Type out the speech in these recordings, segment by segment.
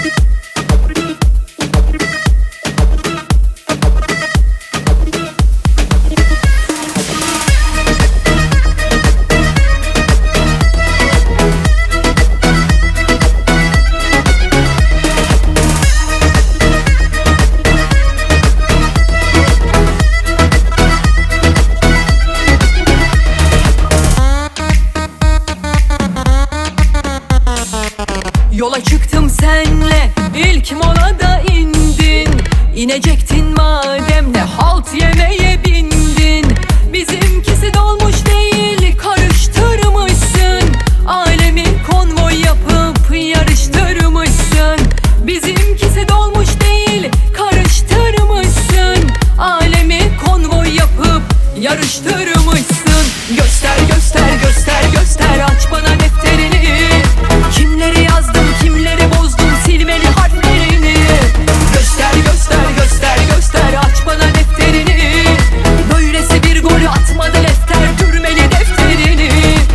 Yola çıktım senle, ilk molada indin. İnecektin madem, ne halt yemeye bindin. Bizimkisi dolmuş değil, karıştırmışsın. Alemi konvoy yapıp yarıştırmışsın. Bizimkisi dolmuş değil, karıştırmışsın. Alemi konvoy yapıp yarıştırmışsın. Göster göster göster göster, aç bana defterini. Kimleri yazdım, kimleri bozdum, silmeli harflerini. Göster göster göster göster, aç bana defterini. Böylesi bir golü atmadı lefter, türmeli defterini.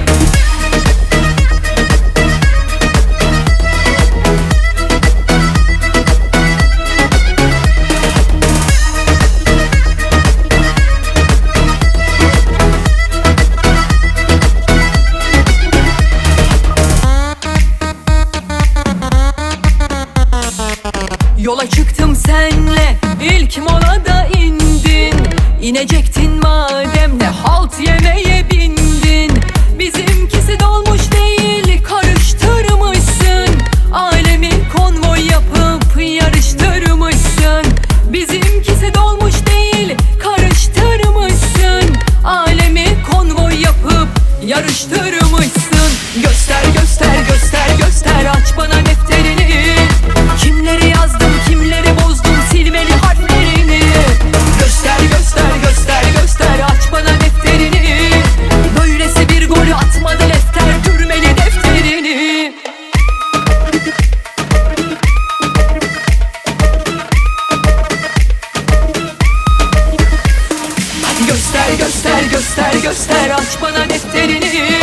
Yola çıktım senle, ilk molada indin. İnecektin madem, ne halt yemeye bindin. Bizimkisi dolmuş değil, karıştırmışsın. Alemi konvoy yapıp yarıştırmışsın. Bizimkisi dolmuş değil, karıştırmışsın. Alemi konvoy yapıp yarıştırmışsın. Göster göster göster göster, aç bana defterini. Kimleri yazdım, kimleri bozdum, silmeli harflerini. Göster göster göster göster, aç bana defterini. Böylesi bir golü atmadı lefter, türmeli defterini. Hadi göster göster göster göster, aç bana defterini.